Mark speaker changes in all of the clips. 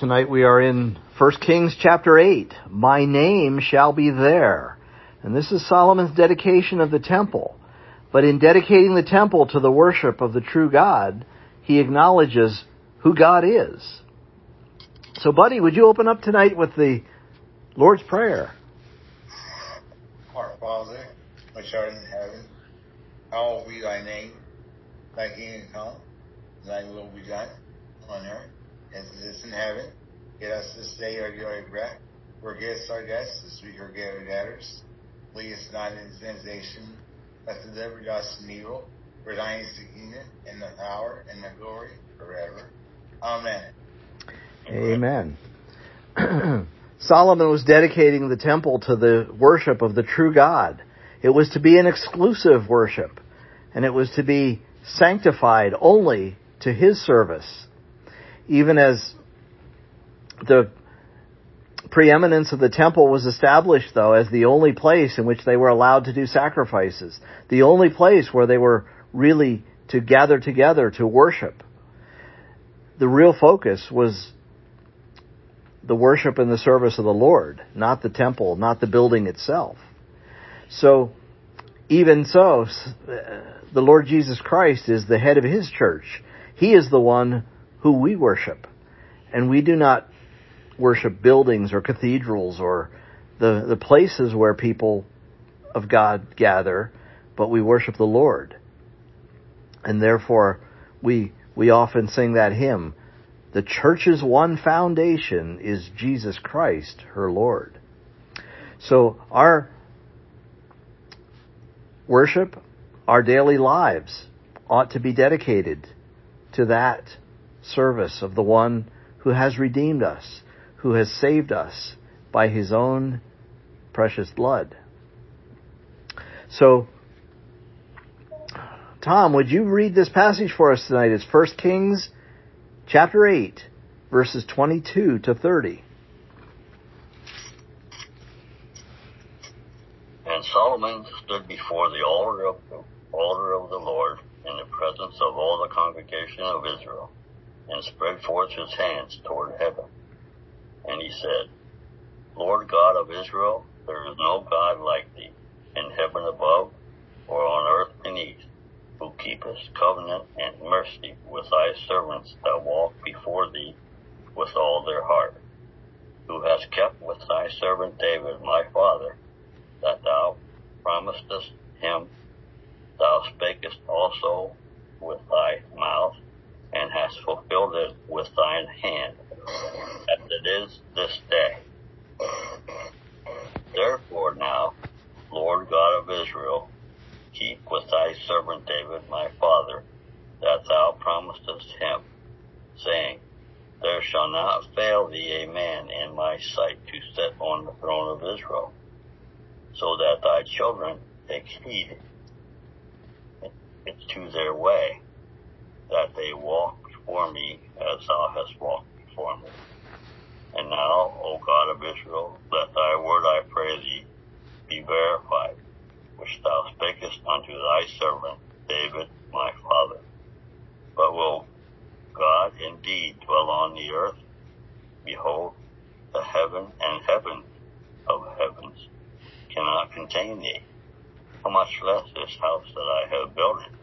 Speaker 1: tonight we are in 1 Kings chapter 8. My name shall be there. And this is Solomon's dedication of the temple. But in dedicating the temple to the worship of the true God, he acknowledges who God is. So, Buddy, would you open up tonight with the Lord's Prayer?
Speaker 2: Our Father, which art in heaven, hallowed be thy name. Thy kingdom come, thy will be done on earth as it is in heaven. Give us this day our daily bread. Forgive us our debts as we forgive our debtors. Lead us not into temptation, but deliver us from evil. For thine is the kingdom, and the power, and the glory forever. Amen.
Speaker 1: Amen. Solomon was dedicating the temple to the worship of the true God. It was to be an exclusive worship, and it was to be sanctified only to his service. Even as the preeminence of the temple was established, though, as the only place in which they were allowed to do sacrifices, the only place where they were really to gather together to worship. The real focus was the worship and the service of the Lord, not the temple, not the building itself. So, even so, the Lord Jesus Christ is the head of his church. He is the one who we worship. And we do not worship buildings or cathedrals or the places where people of God gather, but we worship the Lord. And therefore, we often sing that hymn, "The church's one foundation is Jesus Christ, her Lord." So our worship, our daily lives ought to be dedicated to that service of the one who has redeemed us, who has saved us by his own precious blood. So, Tom, would you read this passage for us tonight? It's 1 Kings chapter 8, verses 22 to 30.
Speaker 3: And Solomon stood before the altar of the Lord in the presence of all the congregation of Israel, and spread forth his hands toward heaven. And he said, Lord God of Israel, there is no God like thee, in heaven above or on earth beneath, who keepest covenant and mercy with thy servants that walk before thee with all their heart, who hast kept with thy servant David my father, that thou promisedst him. Thou spakest also with thy mouth, and hast fulfilled it with thine hand, as it is this day. Therefore now, Lord God of Israel, keep with thy servant David my father, that thou promisedst him, saying, There shall not fail thee a man in my sight to sit on the throne of Israel, so that thy children take heed to their way, that they walk before me as thou hast walked before me. And now, O God of Israel, let thy word, I pray thee, be verified, which thou spakest unto thy servant David my father. But will God indeed dwell on the earth? Behold, the heaven and heaven of heavens cannot contain thee. How much less this house that I have built it?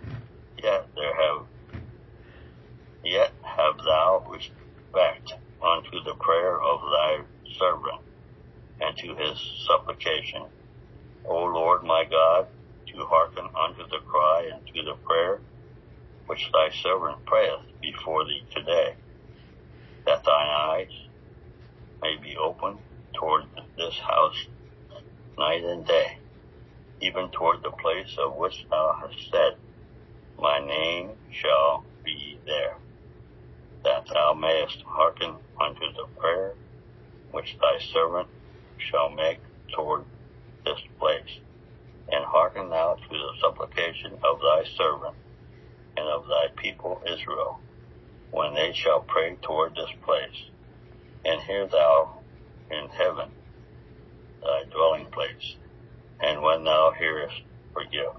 Speaker 3: Yet have thou respect unto the prayer of thy servant, and to his supplication, O Lord my God, to hearken unto the cry and to the prayer which thy servant prayeth before thee today, that thine eyes may be open toward this house night and day, even toward the place of which thou hast said, My name shall be there, that thou mayest hearken unto the prayer which thy servant shall make toward this place, and hearken thou to the supplication of thy servant and of thy people Israel, when they shall pray toward this place, and hear thou in heaven thy dwelling place, and when thou hearest, forgive.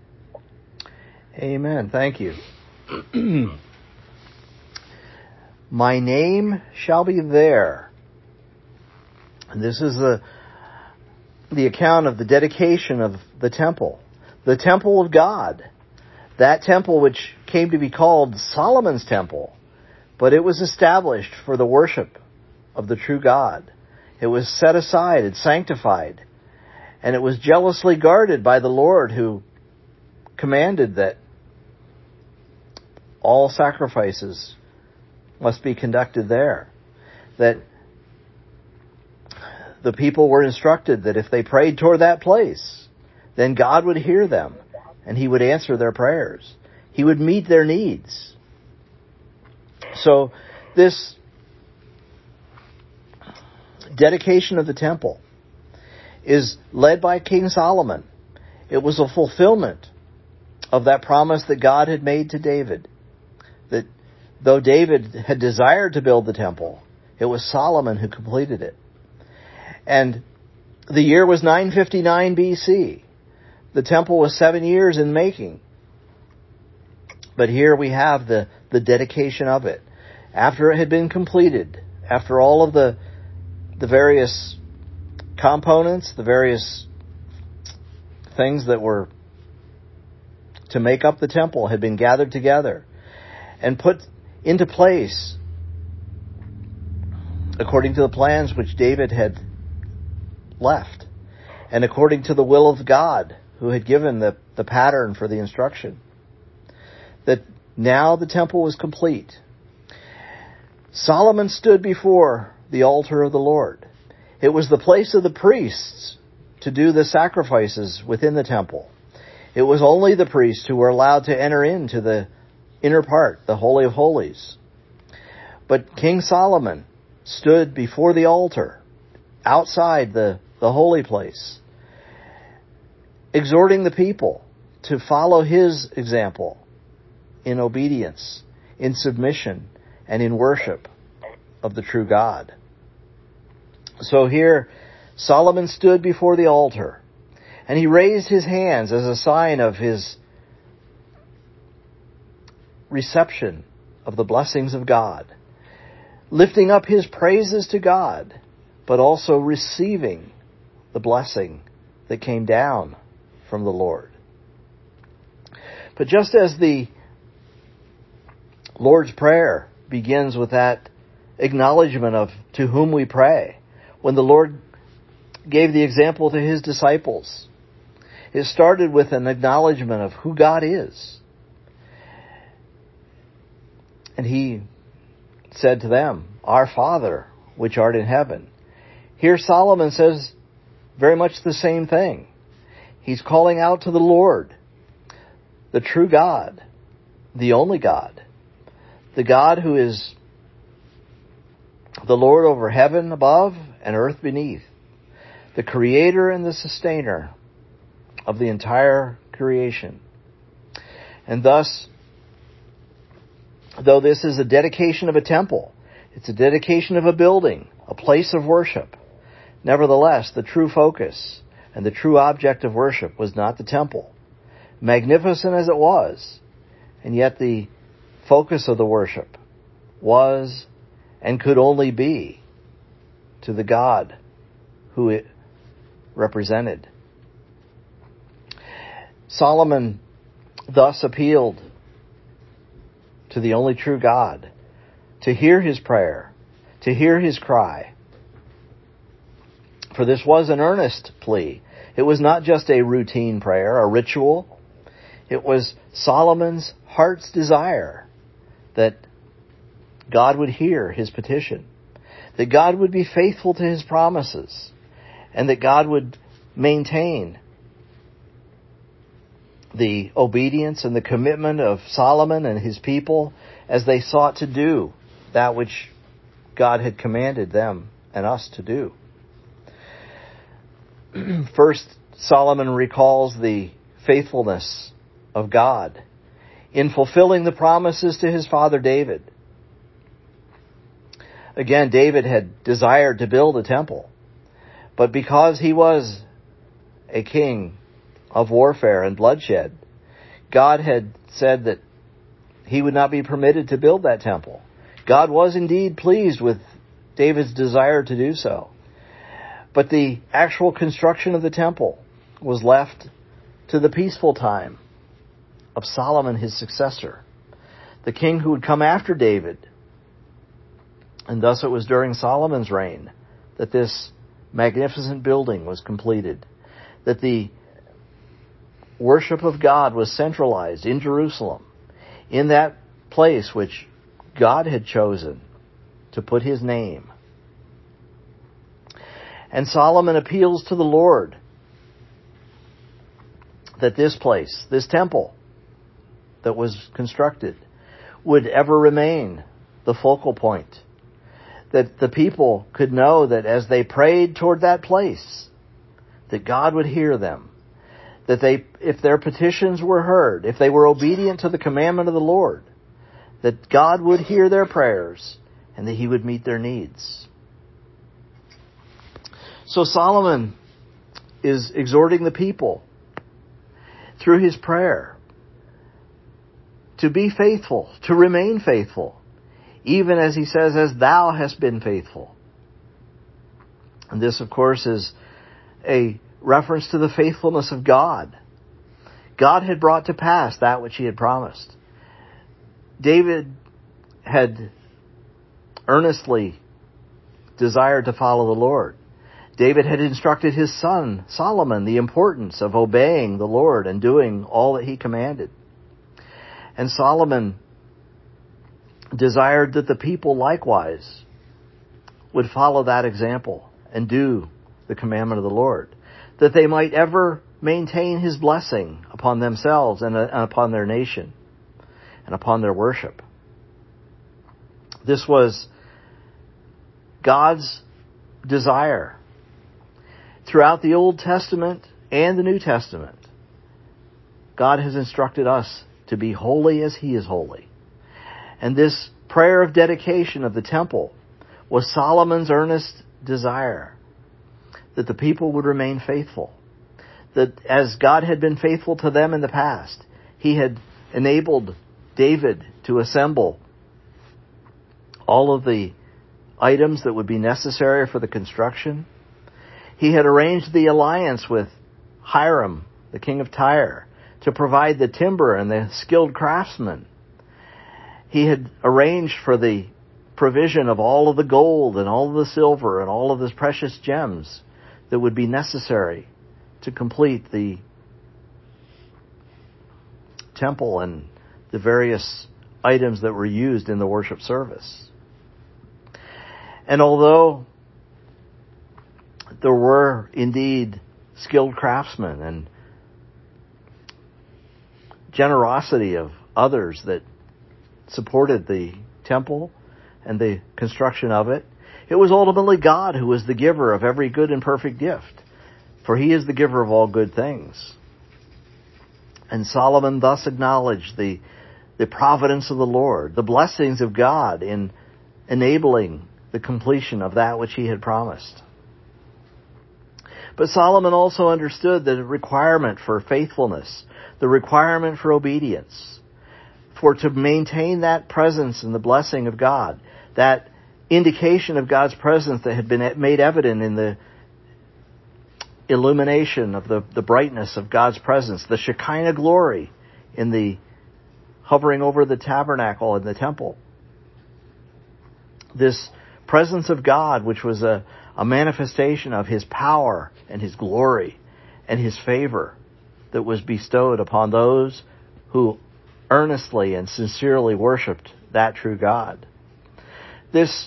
Speaker 1: Amen. Thank you. My name shall be there. And this is the account of the dedication of the temple of God. That temple which came to be called Solomon's temple, but it was established for the worship of the true God. It was set aside and sanctified, and it was jealously guarded by the Lord, who commanded that all sacrifices must be conducted there. That the people were instructed that if they prayed toward that place, then God would hear them and He would answer their prayers. He would meet their needs. So this dedication of the temple is led by King Solomon. It was a fulfillment of that promise that God had made to David. That though David had desired to build the temple, it was Solomon who completed it. And the year was 959 BC. The temple was 7 years in making. But here we have the dedication of it. After it had been completed, after all of the various components, the various things that were to make up the temple had been gathered together and put into place according to the plans which David had left, and according to the will of God, who had given the pattern for the instruction. That now the temple was complete. Solomon stood before the altar of the Lord. It was the place of the priests to do the sacrifices within the temple. It was only the priests who were allowed to enter into the inner part, the Holy of Holies. But King Solomon stood before the altar, outside the holy place, exhorting the people to follow his example in obedience, in submission, and in worship of the true God. So here, Solomon stood before the altar, and he raised his hands as a sign of his reception of the blessings of God, lifting up his praises to God, but also receiving the blessing that came down from the Lord. But just as the Lord's Prayer begins with that acknowledgement of to whom we pray, when the Lord gave the example to his disciples, it started with an acknowledgement of who God is. And he said to them, Our Father, which art in heaven. Here Solomon says very much the same thing. He's calling out to the Lord, the true God, the only God, the God who is the Lord over heaven above and earth beneath, the creator and the sustainer of the entire creation. And thus, though this is a dedication of a temple, it's a dedication of a building, a place of worship, nevertheless, the true focus and the true object of worship was not the temple, magnificent as it was, and yet the focus of the worship was and could only be to the God who it represented. Solomon thus appealed to the only true God to hear his prayer, to hear his cry. For this was an earnest plea. It was not just a routine prayer, a ritual. It was Solomon's heart's desire that God would hear his petition, that God would be faithful to his promises, and that God would maintain the obedience and the commitment of Solomon and his people as they sought to do that which God had commanded them and us to do. First, Solomon recalls the faithfulness of God in fulfilling the promises to his father David. Again, David had desired to build a temple, but because he was a king of warfare and bloodshed, God had said that he would not be permitted to build that temple. God was indeed pleased with David's desire to do so. But the actual construction of the temple was left to the peaceful time of Solomon, his successor, the king who would come after David. And thus it was during Solomon's reign that this magnificent building was completed, that the worship of God was centralized in Jerusalem, in that place which God had chosen to put his name. And Solomon appeals to the Lord that this place, this temple that was constructed, would ever remain the focal point. That the people could know that as they prayed toward that place, that God would hear them. That if their petitions were heard, if they were obedient to the commandment of the Lord, that God would hear their prayers and that he would meet their needs. So Solomon is exhorting the people through his prayer to be faithful, to remain faithful, even as he says, as thou hast been faithful. And this, of course, is a reference to the faithfulness of God. God had brought to pass that which he had promised. David had earnestly desired to follow the Lord. David had instructed his son, Solomon, the importance of obeying the Lord and doing all that he commanded. And Solomon desired that the people likewise would follow that example and do the commandment of the Lord, that they might ever maintain his blessing upon themselves and upon their nation and upon their worship. This was God's desire throughout the Old Testament and the New Testament. God has instructed us to be holy as he is holy. And this prayer of dedication of the temple was Solomon's earnest desire that the people would remain faithful. That as God had been faithful to them in the past, he had enabled David to assemble all of the items that would be necessary for the construction. He had arranged the alliance with Hiram, the king of Tyre, to provide the timber and the skilled craftsmen. He had arranged for the provision of all of the gold and all of the silver and all of the precious gems that would be necessary to complete the temple and the various items that were used in the worship service. And although there were indeed skilled craftsmen and generosity of others that supported the temple and the construction of it, it was ultimately God who was the giver of every good and perfect gift, for he is the giver of all good things. And Solomon thus acknowledged the providence of the Lord, the blessings of God in enabling the completion of that which he had promised. But Solomon also understood the requirement for faithfulness, the requirement for obedience, for to maintain that presence and the blessing of God, that indication of God's presence that had been made evident in the illumination of the brightness of God's presence, the Shekinah glory in the hovering over the tabernacle and the temple. This presence of God, which was a manifestation of his power and his glory and his favor that was bestowed upon those who earnestly and sincerely worshipped that true God. This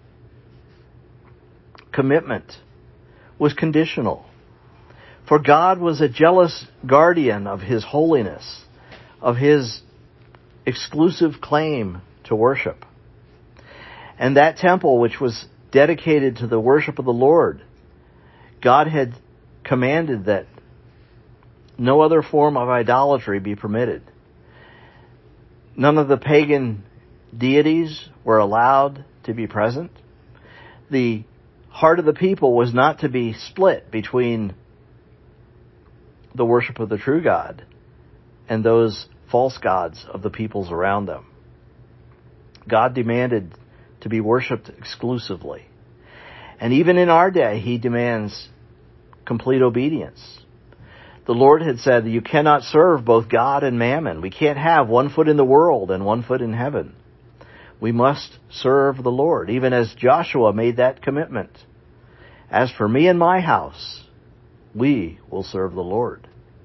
Speaker 1: commitment was conditional, for God was a jealous guardian of his holiness, of his exclusive claim to worship. And that temple, which was dedicated to the worship of the Lord, God had commanded that no other form of idolatry be permitted. None of the pagan deities were allowed to be present. The heart of the people was not to be split between the worship of the true God and those false gods of the peoples around them. God demanded to be worshipped exclusively. And even in our day, he demands complete obedience. The Lord had said that you cannot serve both God and mammon. We can't have one foot in the world and one foot in heaven. We must serve the Lord, even as Joshua made that commitment. As for me and my house, we will serve the Lord.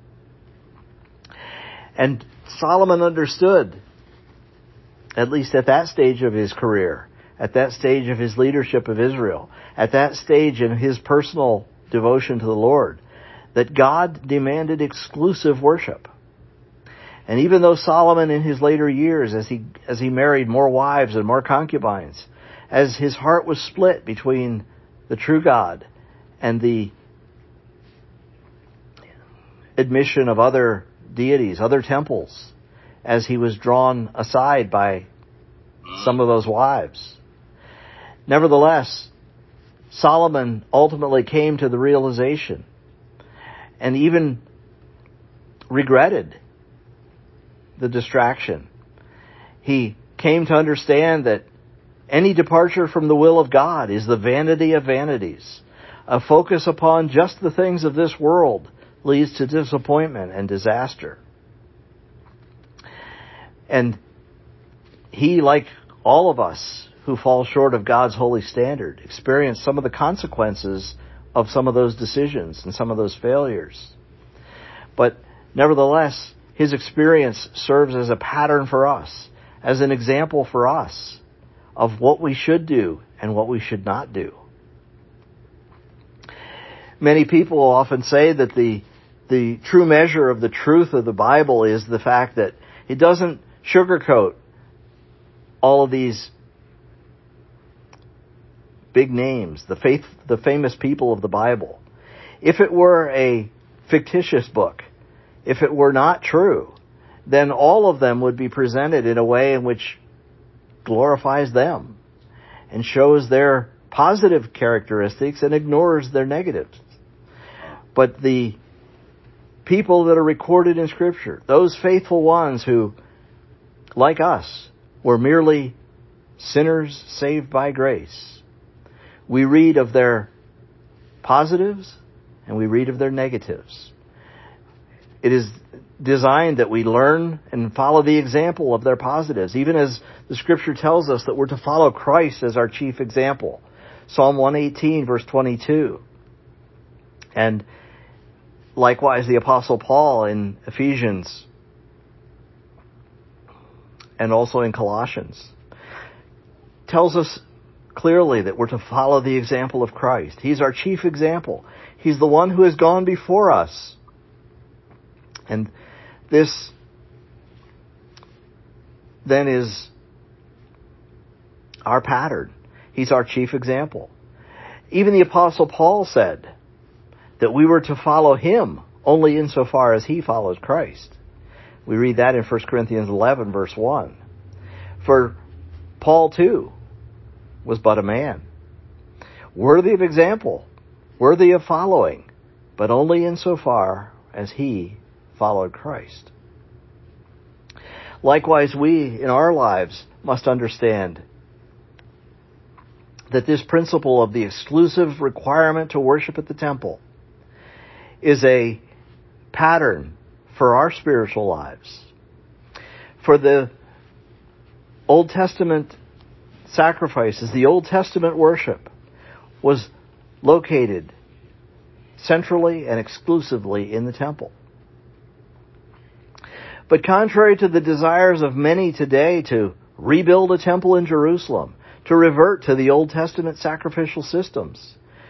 Speaker 1: And Solomon understood, at least at that stage of his career, at that stage of his leadership of Israel, at that stage in his personal devotion to the Lord, that God demanded exclusive worship. And even though Solomon in his later years, as he married more wives and more concubines, as his heart was split between the true God and the admission of other deities, other temples, as he was drawn aside by some of those wives. Nevertheless, Solomon ultimately came to the realization and even regretted the distraction. He came to understand that any departure from the will of God is the vanity of vanities. A focus upon just the things of this world leads to disappointment and disaster. And he, like all of us who fall short of God's holy standard, experienced some of the consequences of some of those decisions and some of those failures. But nevertheless, his experience serves as a pattern for us, as an example for us of what we should do and what we should not do. Many people often say that the true measure of the truth of the Bible is the fact that it doesn't sugarcoat all of these big names, the famous people of the Bible. If it were a fictitious book, if it were not true, then all of them would be presented in a way in which glorifies them and shows their positive characteristics and ignores their negatives. But the people that are recorded in Scripture, those faithful ones who, like us, were merely sinners saved by grace, we read of their positives and we read of their negatives. It is designed that we learn and follow the example of their positives, even as the Scripture tells us that we're to follow Christ as our chief example. Psalm 118, verse 22. And likewise, the Apostle Paul in Ephesians and also in Colossians tells us clearly that we're to follow the example of Christ. He's our chief example. He's the one who has gone before us. And this then is our pattern. He's our chief example. Even the Apostle Paul said that we were to follow him only insofar as he follows Christ. We read that in 1 Corinthians 11, verse 1. For Paul, too, was but a man, worthy of example, worthy of following, but only insofar as he followed Christ. Likewise, we in our lives must understand that this principle of the exclusive requirement to worship at the temple is a pattern for our spiritual lives. For the Old Testament sacrifices, the Old Testament worship was located centrally and exclusively in the temple. But contrary to the desires of many today to rebuild a temple in Jerusalem, to revert to the Old Testament sacrificial systems,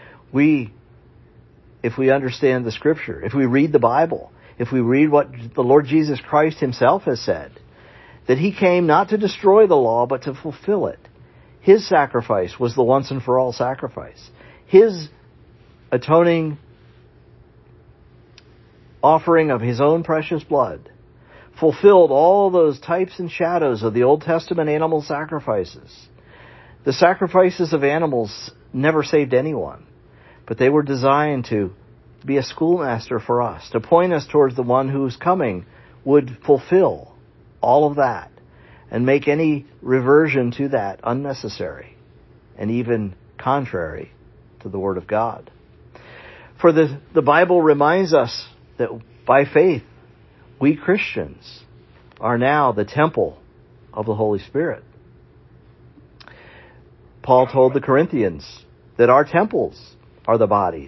Speaker 1: if we understand the Scripture, if we read the Bible, if we read what the Lord Jesus Christ himself has said, that he came not to destroy the law, but to fulfill it. His sacrifice was the once and for all sacrifice. His atoning offering of his own precious blood fulfilled all those types and shadows of the Old Testament animal sacrifices. The sacrifices of animals never saved anyone, but they were designed to be a schoolmaster for us, to point us towards the one whose coming would fulfill all of that and make any reversion to that unnecessary. and even contrary to the Word of God. For the Bible reminds us that by faith, we Christians are now the temple of the Holy Spirit. Paul told the Corinthians that our temples are the bodies.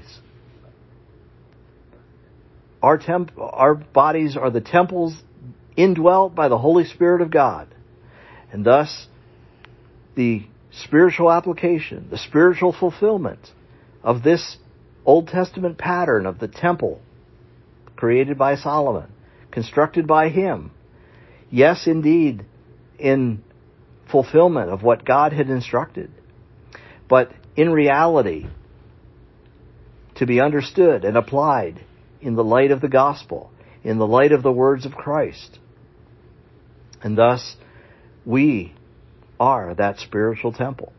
Speaker 1: Our bodies are the temples indwelt by the Holy Spirit of God. And thus, the spiritual application, the spiritual fulfillment of this Old Testament pattern of the temple created by Solomon, constructed by him, yes, indeed, in fulfillment of what God had instructed, but in reality, to be understood and applied in the light of the gospel, in the light of the words of Christ. And thus, we are that spiritual temple.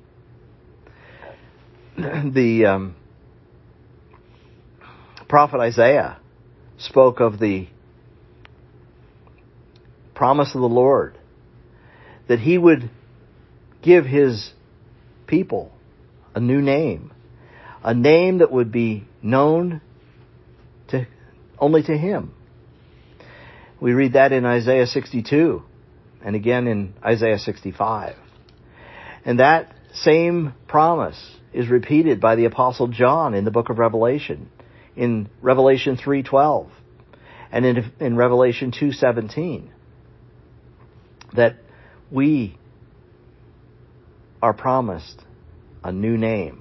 Speaker 1: The prophet Isaiah spoke of the promise of the Lord that he would give his people a new name, a name that would be known only to him. We read that in Isaiah 62 and again in Isaiah 65. And that same promise is repeated by the Apostle John in the book of Revelation, in Revelation 3:12 and in Revelation 2:17, that we are promised a new name.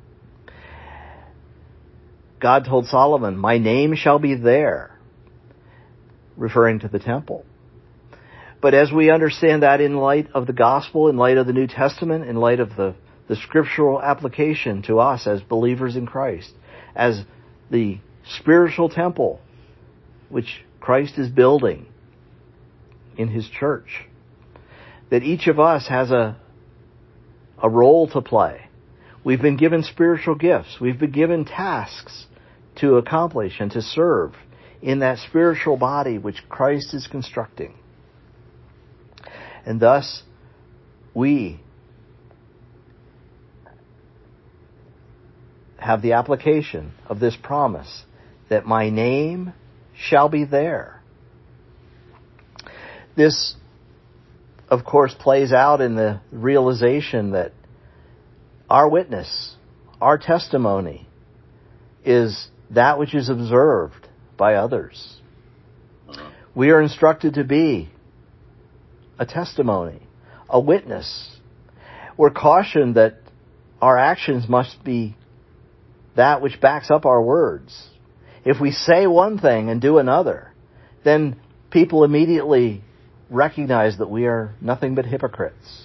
Speaker 1: God told Solomon, "My name shall be there," referring to the temple. But as we understand that in light of the gospel, in light of the New Testament, in light of the scriptural application to us as believers in Christ, as the spiritual temple which Christ is building in his church, that each of us has a role to play. We've been given spiritual gifts. We've been given tasks to accomplish and to serve in that spiritual body which Christ is constructing. And thus, we have the application of this promise that my name shall be there. This, of course, plays out in the realization that our witness, our testimony, is that which is observed by others. We are instructed to be a testimony, a witness. We're cautioned that our actions must be that which backs up our words. If we say one thing and do another, then people immediately recognize that we are nothing but hypocrites.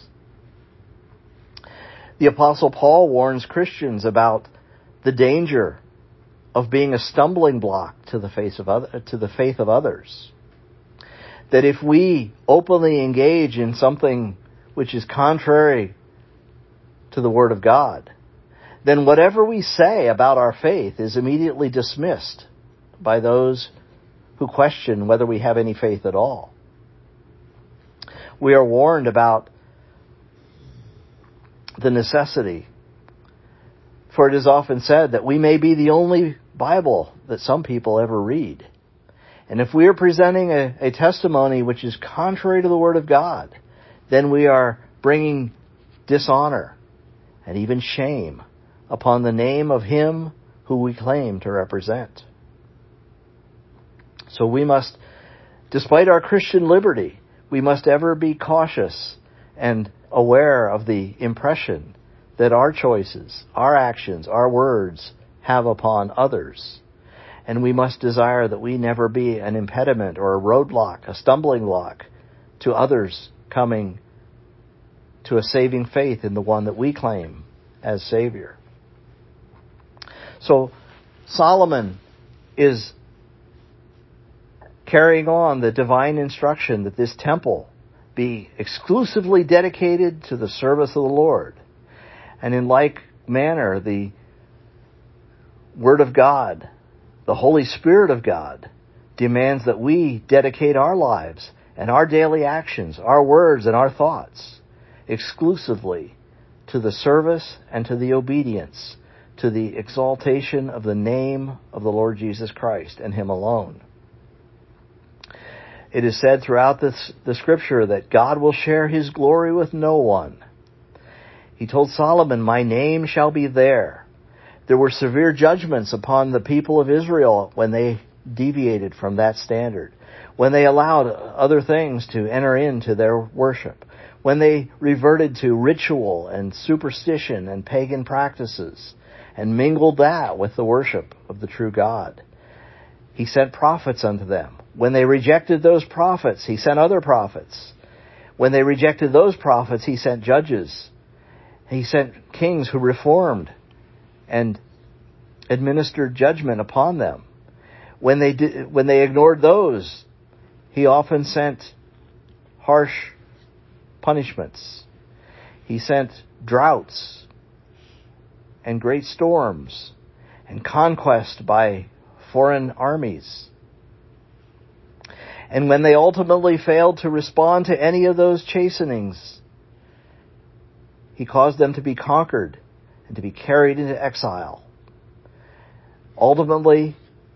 Speaker 1: The Apostle Paul warns Christians about the danger of being a stumbling block to the faith of others. That if we openly engage in something which is contrary to the Word of God, then whatever we say about our faith is immediately dismissed by those who question whether we have any faith at all. We are warned about the necessity, for it is often said that we may be the only Bible that some people ever read. And if we are presenting a testimony which is contrary to the Word of God, then we are bringing dishonor and even shame upon the name of Him who we claim to represent. So we must, despite our Christian liberty, we must ever be cautious and aware of the impression that our choices, our actions, our words have upon others. And we must desire that we never be an impediment or a roadblock, a stumbling block to others coming to a saving faith in the one that we claim as Savior. So Solomon is carrying on the divine instruction that this temple be exclusively dedicated to the service of the Lord. And in like manner, the Word of God, the Holy Spirit of God, demands that we dedicate our lives and our daily actions, our words and our thoughts, exclusively to the service and to the obedience, to the exaltation of the name of the Lord Jesus Christ and Him alone. It is said throughout the Scripture that God will share His glory with no one. He told Solomon, "My name shall be there." There were severe judgments upon the people of Israel when they deviated from that standard, when they allowed other things to enter into their worship, when they reverted to ritual and superstition and pagan practices and mingled that with the worship of the true God. He sent prophets unto them. When they rejected those prophets, He sent other prophets. When they rejected those prophets, He sent judges. He sent kings who reformed and administered judgment upon them. When they ignored those, He often sent harsh punishments. He sent droughts and great storms and conquest by foreign armies. And when they ultimately failed to respond to any of those chastenings, He caused them to be conquered and to be carried into exile. Ultimately,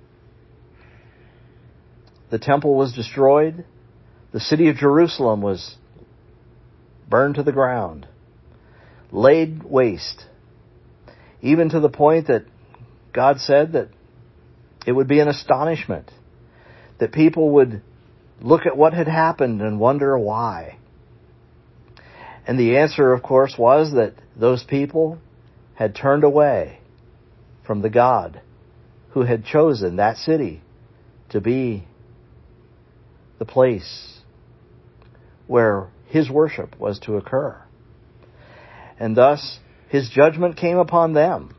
Speaker 1: the temple was destroyed. The city of Jerusalem was burned to the ground, laid waste, even to the point that God said that it would be an astonishment, that people would look at what had happened and wonder why. And the answer, of course, was that those people had turned away from the God who had chosen that city to be the place where His worship was to occur. And thus, His judgment came upon them.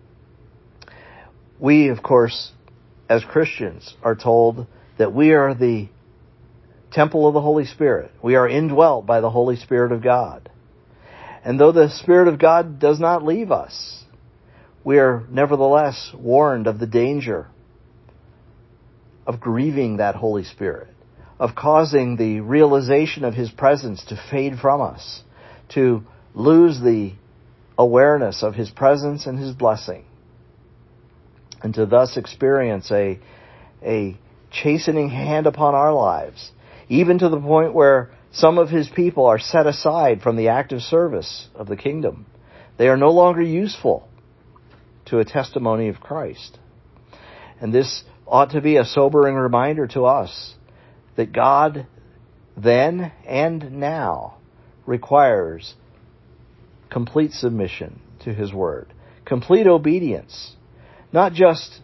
Speaker 1: We, of course, as Christians, are told that we are the temple of the Holy Spirit. We are indwelt by the Holy Spirit of God. And though the Spirit of God does not leave us, we are nevertheless warned of the danger of grieving that Holy Spirit, of causing the realization of His presence to fade from us, to lose the awareness of His presence and His blessing, and to thus experience a chastening hand upon our lives, even to the point where some of His people are set aside from the active service of the kingdom. They are no longer useful to a testimony of Christ. And this ought to be a sobering reminder to us that God then and now requires complete submission to His word, complete obedience, not just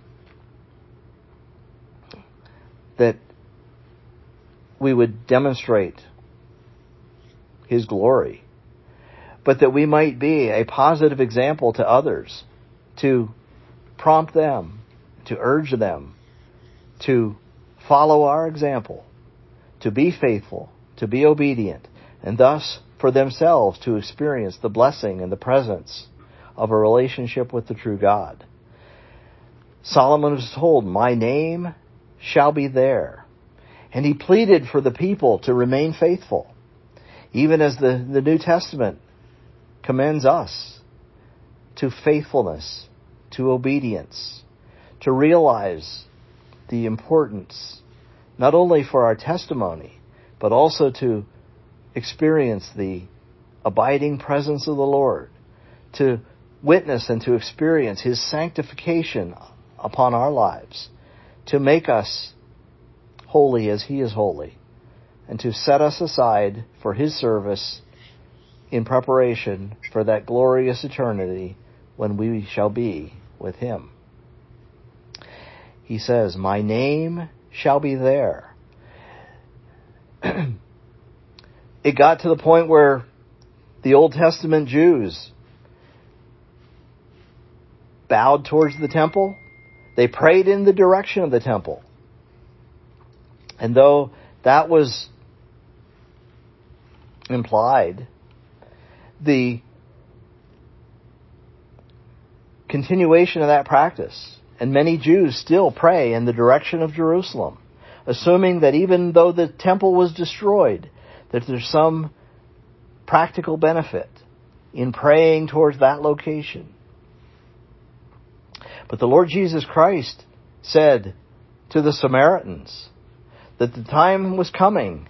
Speaker 1: that we would demonstrate His glory, but that we might be a positive example to others, to prompt them, to urge them to follow our example, to be faithful, to be obedient, and thus for themselves to experience the blessing and the presence of a relationship with the true God. Solomon was told, "My name shall be there." And he pleaded for the people to remain faithful, even as the New Testament commends us to faithfulness, to obedience, to realize the importance, not only for our testimony, but also to experience the abiding presence of the Lord, to witness and to experience His sanctification upon our lives, to make us holy as He is holy, and to set us aside for His service in preparation for that glorious eternity when we shall be with Him. He says, "My name shall be there." It got to the point where the Old Testament Jews bowed towards the temple. They prayed in the direction of the temple. And though that was implied, the continuation of that practice, and many Jews still pray in the direction of Jerusalem, assuming that even though the temple was destroyed, that there's some practical benefit in praying towards that location. But the Lord Jesus Christ said to the Samaritans that the time was coming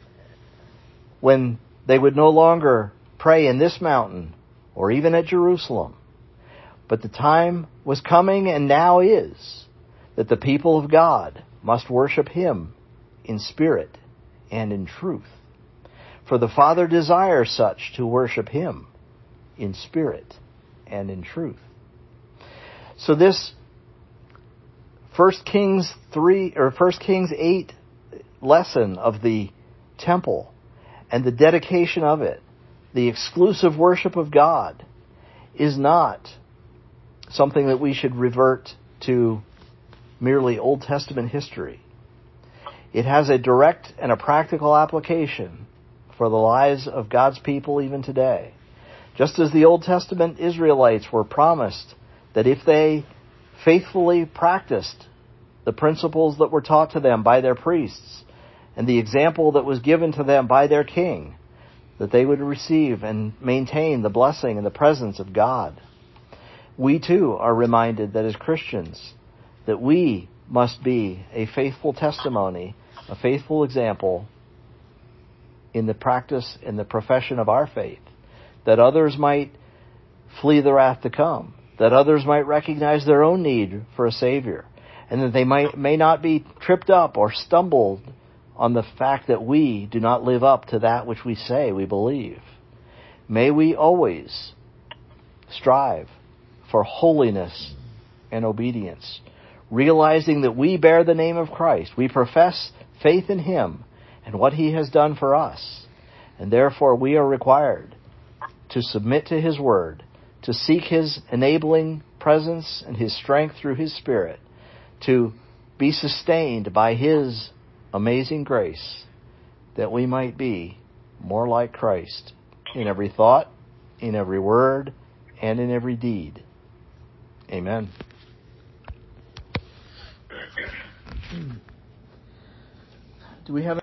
Speaker 1: when they would no longer pray in this mountain or even at Jerusalem. But the time was coming, and now is, that the people of God must worship Him in spirit and in truth. For the Father desires such to worship Him in spirit and in truth. So this 1 Kings 8 lesson of the temple and the dedication of it, the exclusive worship of God, is not something that we should revert to merely Old Testament history. It has a direct and a practical application for the lives of God's people even today. Just as the Old Testament Israelites were promised that if they faithfully practiced the principles that were taught to them by their priests and the example that was given to them by their king, that they would receive and maintain the blessing and the presence of God. We too are reminded that as Christians, that we must be a faithful testimony, a faithful example in the practice and the profession of our faith, that others might flee the wrath to come, that others might recognize their own need for a Savior, and that they may not be tripped up or stumbled on the fact that we do not live up to that which we say we believe. May we always strive for holiness and obedience, realizing that we bear the name of Christ. We profess faith in Him and what He has done for us, and therefore we are required to submit to His Word, to seek His enabling presence and His strength through His Spirit, to be sustained by His amazing grace, that we might be more like Christ in every thought, in every word, and in every deed. Amen. Do we have